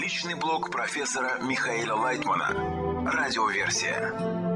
Научный блог профессора Михаила Лайтмана. Радиоверсия.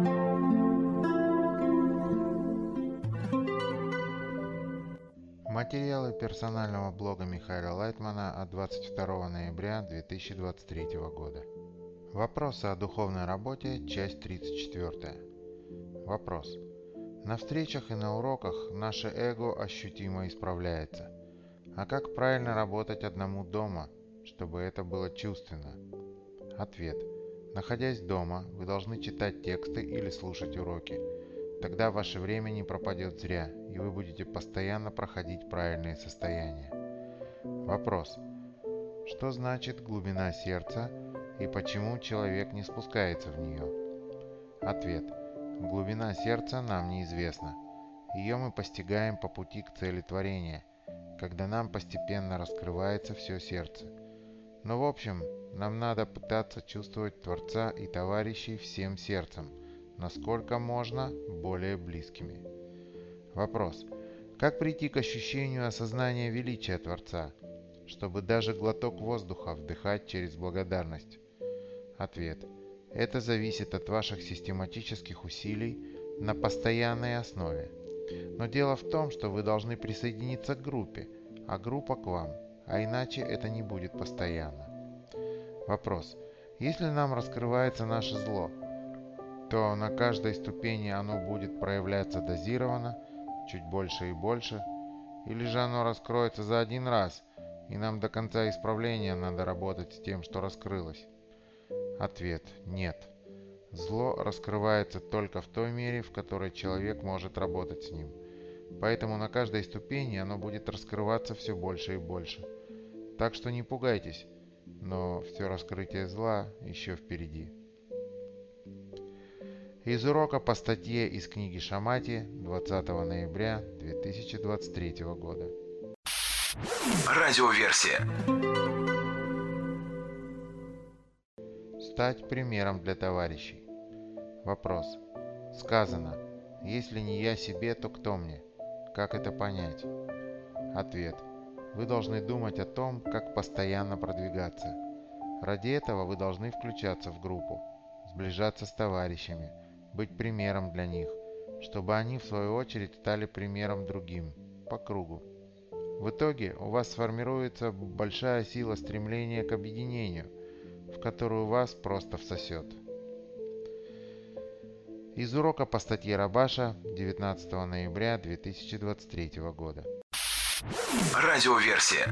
Материалы персонального блога Михаила Лайтмана от 22 ноября 2023 года. Вопросы о духовной работе, часть 34. Вопрос. На встречах и на уроках наше эго ощутимо исправляется. А как правильно работать одному дома, чтобы это было чувственно? Ответ. Находясь дома, вы должны читать тексты или слушать уроки. Тогда ваше время не пропадет зря, и вы будете постоянно проходить правильные состояния. Вопрос. Что значит глубина сердца и почему человек не спускается в нее? Ответ. Глубина сердца нам неизвестна. Ее мы постигаем по пути к цели творения, когда нам постепенно раскрывается все сердце. Но в общем, нам надо пытаться чувствовать Творца и товарищей всем сердцем, насколько можно более близкими. Вопрос. Как прийти к ощущению осознания величия Творца, чтобы даже глоток воздуха вдыхать через благодарность? Ответ. Это зависит от ваших систематических усилий на постоянной основе. Но дело в том, что вы должны присоединиться к группе, а группа к вам, а иначе это не будет постоянно. Вопрос. Если нам раскрывается наше зло, то на каждой ступени оно будет проявляться дозированно, чуть больше и больше, или же оно раскроется за один раз, и нам до конца исправления надо работать с тем, что раскрылось? Ответ. Нет. Зло раскрывается только в той мере, в которой человек может работать с ним. Поэтому на каждой ступени оно будет раскрываться все больше и больше. Так что не пугайтесь, но все раскрытие зла еще впереди. Из урока по статье из книги Шамати 20 ноября 2023 года. Радиоверсия. Стать примером для товарищей. Вопрос. Сказано, если не я себе, то кто мне? Как это понять? Ответ. Вы должны думать о том, как постоянно продвигаться. Ради этого вы должны включаться в группу, сближаться с товарищами, быть примером для них, чтобы они в свою очередь стали примером другим, по кругу. В итоге у вас сформируется большая сила стремления к объединению, в которую вас просто всосет. Из урока по статье Рабаша 19 ноября 2023 года. Радиоверсия.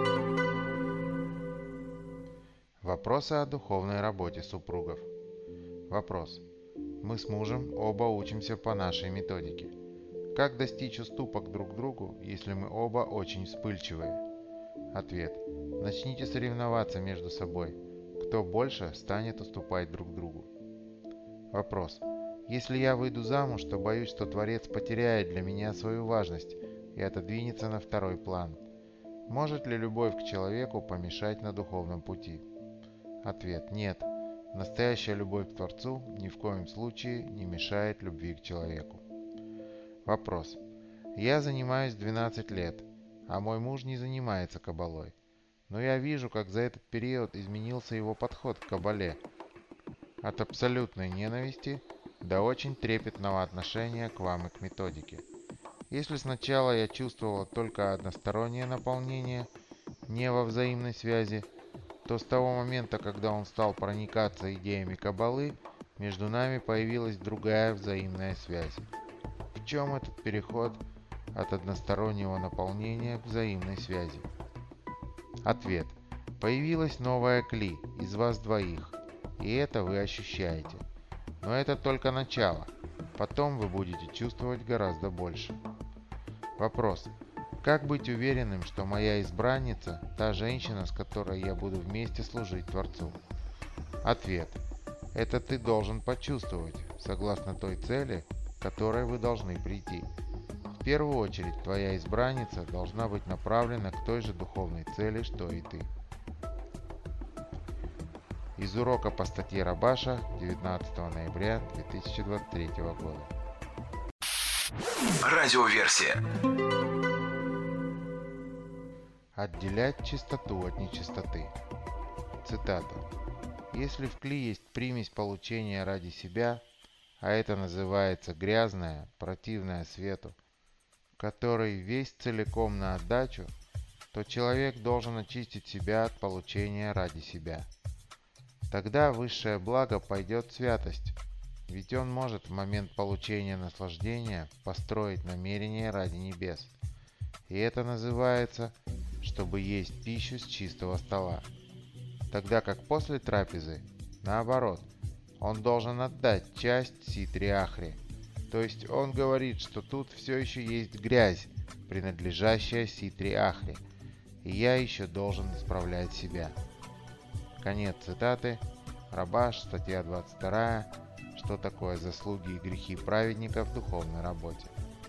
Вопросы о духовной работе супругов. Вопрос. Мы с мужем оба учимся по нашей методике. Как достичь уступок друг другу, если мы оба очень вспыльчивые? Ответ. Начните соревноваться между собой. Кто больше станет уступать друг другу? Вопрос. Если я выйду замуж, то боюсь, что Творец потеряет для меня свою важность и отодвинется на второй план. Может ли любовь к человеку помешать на духовном пути? Ответ. Нет. Настоящая любовь к Творцу ни в коем случае не мешает любви к человеку. Вопрос. Я занимаюсь 12 лет, а мой муж не занимается каббалой. Но я вижу, как за этот период изменился его подход к каббале. От абсолютной ненависти до очень трепетного отношения к вам и к методике. Если сначала я чувствовала только одностороннее наполнение, не во взаимной связи, то с того момента, когда он стал проникаться идеями каббалы, между нами появилась другая взаимная связь. В чем этот переход от одностороннего наполнения к взаимной связи? Ответ. Появилась новая кли из вас двоих, и это вы ощущаете. Но это только начало. Потом вы будете чувствовать гораздо больше. Вопрос. Как быть уверенным, что моя избранница – та женщина, с которой я буду вместе служить Творцу? Ответ. Это ты должен почувствовать, согласно той цели, к которой вы должны прийти. В первую очередь, твоя избранница должна быть направлена к той же духовной цели, что и ты. Из урока по статье Рабаша 19 ноября 2023 года. Радиоверсия. Отделять чистоту от нечистоты. Цитата. «Если в кли есть примесь получения ради себя, а это называется грязная, противная свету, который весь целиком на отдачу, то человек должен очистить себя от получения ради себя. Тогда высшее благо пойдет в святость, ведь он может в момент получения наслаждения построить намерение ради небес. И это называется, чтобы есть пищу с чистого стола. Тогда как после трапезы, наоборот, он должен отдать часть ситри-ахри. То есть он говорит, что тут все еще есть грязь, принадлежащая ситри-ахри, и я еще должен исправлять себя». Конец цитаты. Рабаш, статья 22. Что такое заслуги и грехи праведника в духовной работе?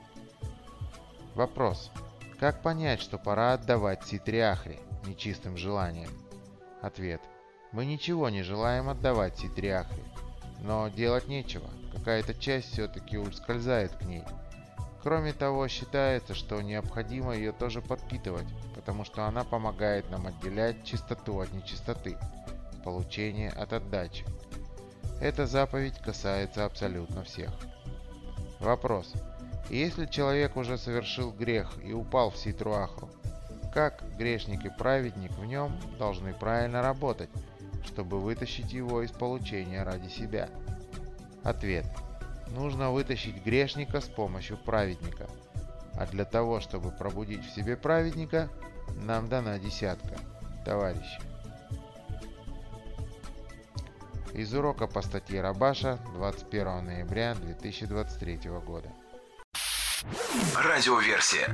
Вопрос. Как понять, что пора отдавать ситри-ахри нечистым желаниям? Ответ. Мы ничего не желаем отдавать ситри-ахри, но делать нечего, какая-то часть все-таки ускользает к ней. Кроме того, считается, что необходимо ее тоже подпитывать, потому что она помогает нам отделять чистоту от нечистоты, получение от отдачи. Эта заповедь касается абсолютно всех. Вопрос. Если человек уже совершил грех и упал в ситру-ахру, как грешник и праведник в нем должны правильно работать, чтобы вытащить его из получения ради себя? Ответ. Нужно вытащить грешника с помощью праведника. А для того, чтобы пробудить в себе праведника, нам дана десятка, товарищи. Из урока по статье Рабаша 21 ноября 2023 года. Радиоверсия.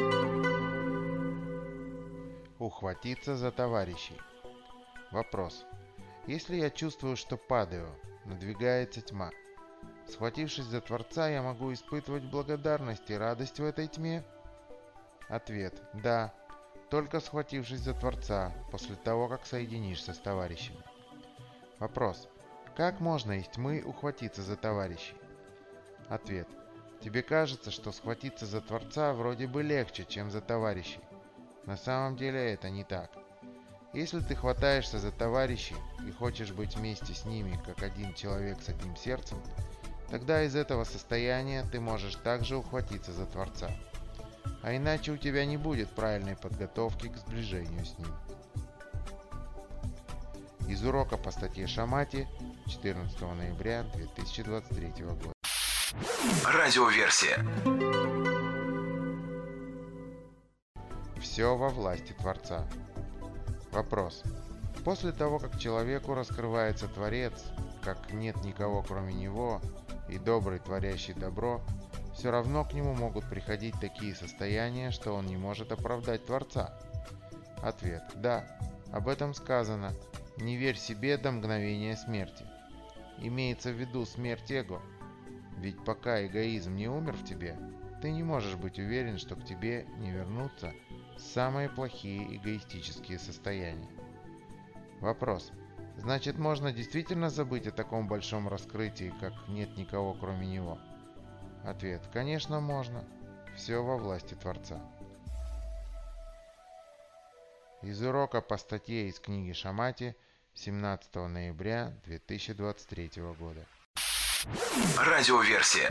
Ухватиться за товарищей. Вопрос. Если я чувствую, что падаю, надвигается тьма, схватившись за Творца, я могу испытывать благодарность и радость в этой тьме? Ответ. Да, только схватившись за Творца, после того, как соединишься с товарищами. Вопрос. Как можно из тьмы ухватиться за товарищей? Ответ. Тебе кажется, что схватиться за Творца вроде бы легче, чем за товарищей. На самом деле это не так. Если ты хватаешься за товарищей и хочешь быть вместе с ними, как один человек с одним сердцем, тогда из этого состояния ты можешь также ухватиться за Творца. А иначе у тебя не будет правильной подготовки к сближению с ним. Из урока по статье Шамати 14 ноября 2023 года. Радиоверсия. Все во власти Творца. Вопрос. После того, как человеку раскрывается Творец, как нет никого кроме Него, и добрый, творящий добро, все равно к нему могут приходить такие состояния, что он не может оправдать Творца? Ответ. Да. Об этом сказано. Не верь себе до мгновения смерти. Имеется в виду смерть эго. Ведь пока эгоизм не умер в тебе, ты не можешь быть уверен, что к тебе не вернутся самые плохие эгоистические состояния. Вопрос. Значит, можно действительно забыть о таком большом раскрытии, как нет никого кроме него? Ответ. Конечно, можно. Все во власти Творца. Из урока по статье из книги Шамати 17 ноября 2023 года. Радиоверсия.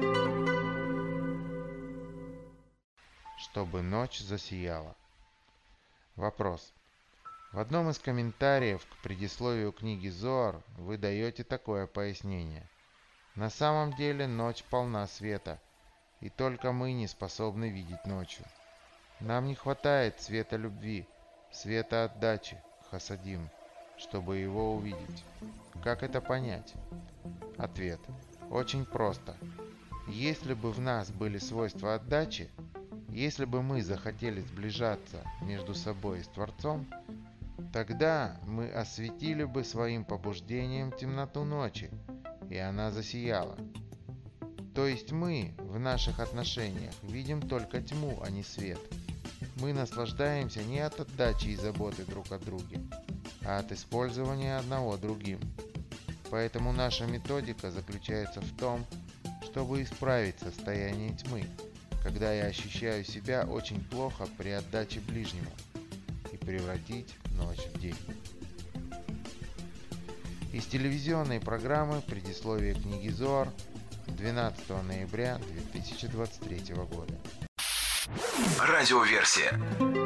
Чтобы ночь засияла. Вопрос. В одном из комментариев к предисловию книги Зоар вы даете такое пояснение. На самом деле ночь полна света, и только мы не способны видеть ночью. Нам не хватает света любви, света отдачи, хасадим, чтобы его увидеть. Как это понять? Ответ. Очень просто. Если бы в нас были свойства отдачи, если бы мы захотели сближаться между собой и с Творцом, тогда мы осветили бы своим побуждением темноту ночи, и она засияла. То есть мы в наших отношениях видим только тьму, а не свет. Мы наслаждаемся не от отдачи и заботы друг о друге, а от использования одного другим. Поэтому наша методика заключается в том, чтобы исправить состояние тьмы, когда я ощущаю себя очень плохо при отдаче ближнему, и превратить ночь в день. Из телевизионной программы «Предисловие книги Зоар» 12 ноября 2023 года. Радиоверсия.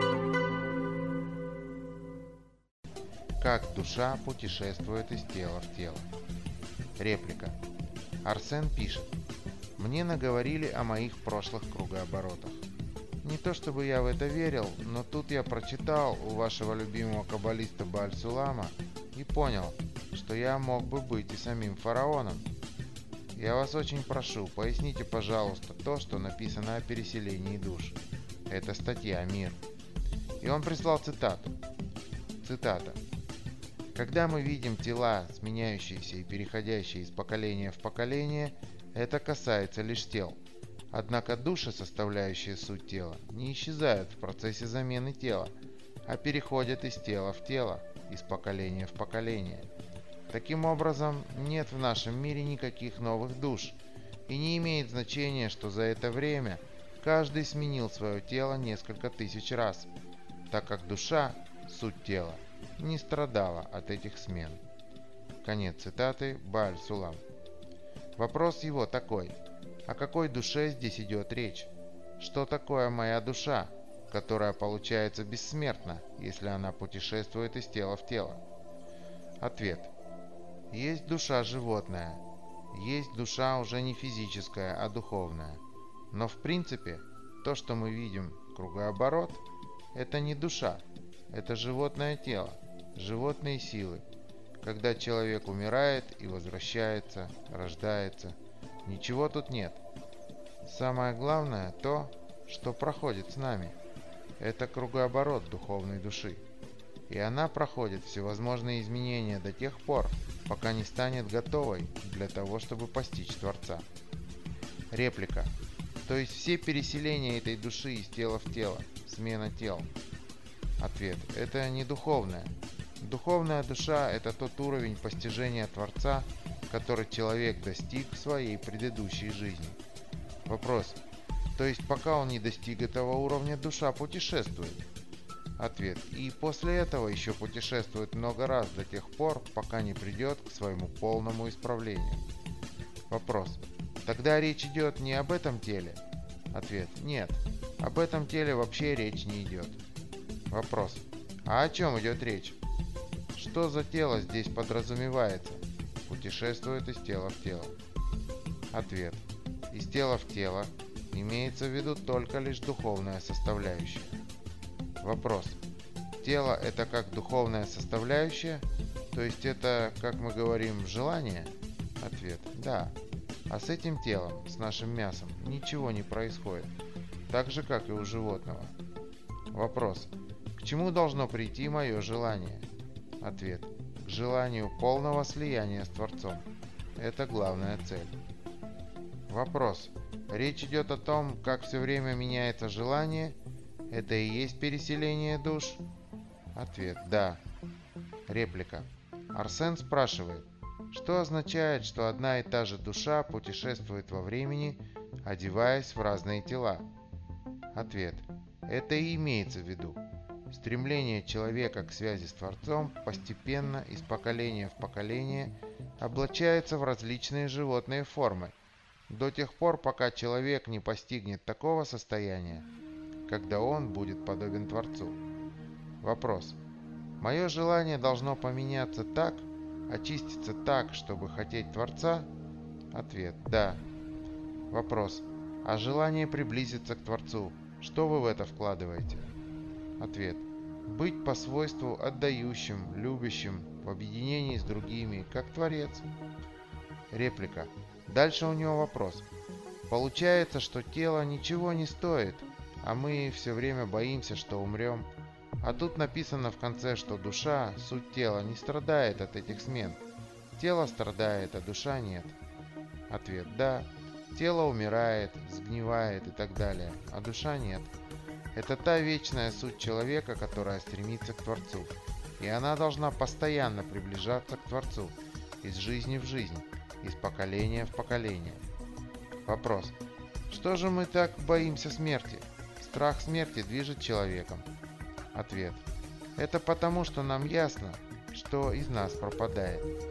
Как душа путешествует из тела в тело. Реплика. Арсен пишет. Мне наговорили о моих прошлых кругооборотах. Не то чтобы я в это верил, но тут я прочитал у вашего любимого каббалиста Бааль-Сулама и понял, что я мог бы быть и самим фараоном. Я вас очень прошу, поясните, пожалуйста, то, что написано о переселении душ. Это статья «Мир». И он прислал цитату. Цитата. Когда мы видим тела, сменяющиеся и переходящие из поколения в поколение, это касается лишь тел. Однако души, составляющие суть тела, не исчезают в процессе замены тела, а переходят из тела в тело, из поколения в поколение. Таким образом, нет в нашем мире никаких новых душ, и не имеет значения, что за это время каждый сменил свое тело несколько тысяч раз, так как душа, суть тела, не страдала от этих смен. Конец цитаты Бааль-Сулам. Вопрос его такой. О какой душе здесь идет речь? Что такое моя душа, которая получается бессмертна, если она путешествует из тела в тело? Ответ. Есть душа животная. Есть душа уже не физическая, а духовная. Но в принципе, то, что мы видим, кругооборот, это не душа. Это животное тело, животные силы. Когда человек умирает и возвращается, рождается, ничего тут нет. Самое главное то, что проходит с нами. Это кругооборот духовной души. И она проходит всевозможные изменения до тех пор, пока не станет готовой для того, чтобы постичь Творца. Реплика. То есть все переселения этой души из тела в тело, смена тел. Ответ. Это не духовное. Духовная душа – это тот уровень постижения Творца, который человек достиг в своей предыдущей жизни. Вопрос. То есть пока он не достиг этого уровня, душа путешествует? Ответ. И после этого еще путешествует много раз до тех пор, пока не придет к своему полному исправлению. Вопрос. Тогда речь идет не об этом теле? Ответ. Нет. Об этом теле вообще речь не идет. Вопрос. А о чем идет речь? Что за тело здесь подразумевается? Путешествует из тела в тело. Ответ. Из тела в тело имеется в виду только лишь духовная составляющая. Вопрос. Тело – это как духовная составляющая? То есть это, как мы говорим, желание? Ответ. Да. А с этим телом, с нашим мясом, ничего не происходит. Так же, как и у животного. Вопрос. К чему должно прийти мое желание? Ответ. К желанию полного слияния с Творцом. Это главная цель. Вопрос. Речь идет о том, как все время меняется желание. Это и есть переселение душ? Ответ. Да. Реплика. Арсен спрашивает, что означает, что одна и та же душа путешествует во времени, одеваясь в разные тела? Ответ. Это и имеется в виду. Стремление человека к связи с Творцом постепенно, из поколения в поколение, облачается в различные животные формы, до тех пор, пока человек не постигнет такого состояния, когда он будет подобен Творцу. Вопрос. Мое желание должно поменяться так, очиститься так, чтобы хотеть Творца? Ответ. Да. Вопрос. А желание приблизиться к Творцу, что вы в это вкладываете? Ответ. Быть по свойству отдающим, любящим, в объединении с другими, как Творец. Реплика. Дальше у него вопрос. Получается, что тело ничего не стоит, а мы все время боимся, что умрем. А тут написано в конце, что душа, суть тела, не страдает от этих смен. Тело страдает, а душа нет. Ответ. Да. Тело умирает, сгнивает и так далее, а душа нет. Это та вечная суть человека, которая стремится к Творцу. И она должна постоянно приближаться к Творцу, из жизни в жизнь, из поколения в поколение. Вопрос. Что же мы так боимся смерти? Страх смерти движет человеком. Ответ. Это потому, что нам ясно, что из нас пропадает.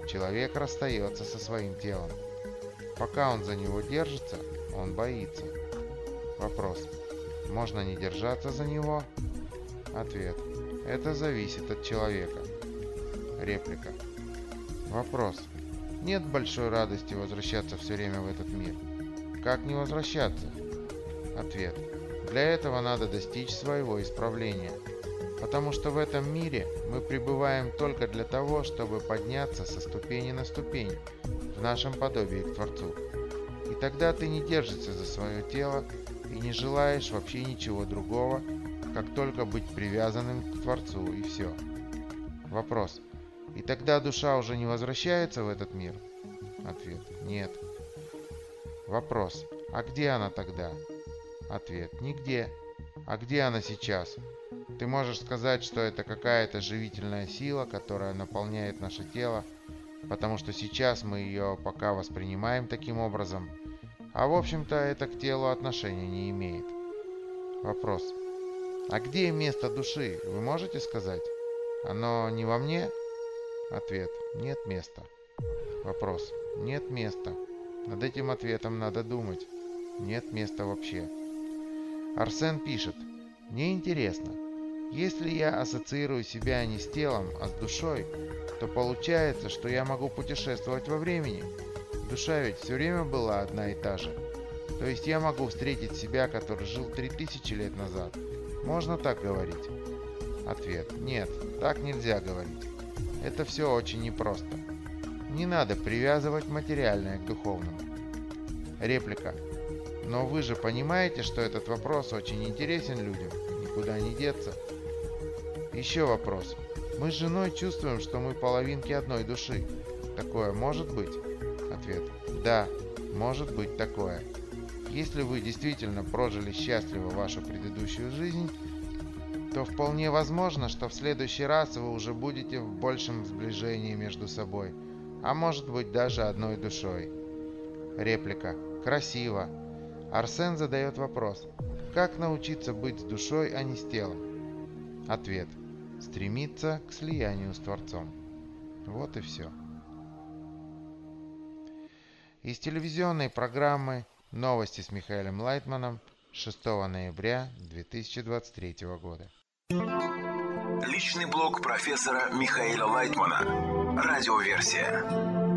человек расстается со своим телом. Пока он за него держится, он боится. Вопрос. Можно не держаться за него? Ответ. Это зависит от человека. Реплика. Вопрос. Нет большой радости возвращаться все время в этот мир. Как не возвращаться? Ответ. Для этого надо достичь своего исправления. Потому что в этом мире мы пребываем только для того, чтобы подняться со ступени на ступень в нашем подобии к Творцу. И тогда ты не держишься за свое тело и не желаешь вообще ничего другого, как только быть привязанным к Творцу, и все. Вопрос. И тогда душа уже не возвращается в этот мир? Ответ. Нет. Вопрос. А где она тогда? Ответ. Нигде. А где она сейчас? Ты можешь сказать, что это какая-то живительная сила, которая наполняет наше тело, потому что сейчас мы ее пока воспринимаем таким образом, а в общем-то это к телу отношения не имеет. Вопрос. А где место души, вы можете сказать? Оно не во мне? Ответ. Нет места. Вопрос. Нет места. Над этим ответом надо думать. Нет места вообще. Арсен пишет. Мне интересно. Если я ассоциирую себя не с телом, а с душой, то получается, что я могу путешествовать во времени. Душа ведь все время была одна и та же. То есть я могу встретить себя, который жил 3000 лет назад. Можно так говорить? Ответ. Нет, так нельзя говорить. Это все очень непросто. Не надо привязывать материальное к духовному. Реплика. Но вы же понимаете, что этот вопрос очень интересен людям. Никуда не деться. Еще вопрос. Мы с женой чувствуем, что мы половинки одной души. Такое может быть? Ответ. Да, может быть такое. Если вы действительно прожили счастливо вашу предыдущую жизнь, то вполне возможно, что в следующий раз вы уже будете в большем сближении между собой, а может быть даже одной душой. Реплика. Красиво. Арсен задает вопрос. Как научиться быть с душой, а не с телом? Ответ. Стремиться к слиянию с Творцом. Вот и все. Из телевизионной программы «Новости с Михаилом Лайтманом» 6 ноября 2023 года. Личный блог профессора Михаила Лайтмана. Радиоверсия.